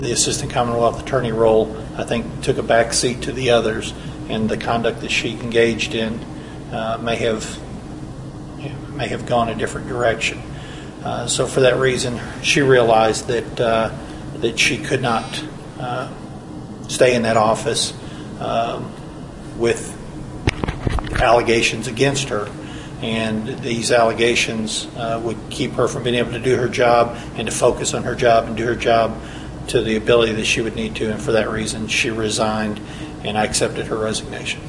The Assistant Commonwealth Attorney role, I think, took a back seat to the others, and the conduct that she engaged in may have gone a different direction. So for that reason, she realized that she could not stay in that office with allegations against her, and these allegations would keep her from being able to do her job and to focus on her job and do her job to the ability that she would need to, and for that reason she resigned, and I accepted her resignation.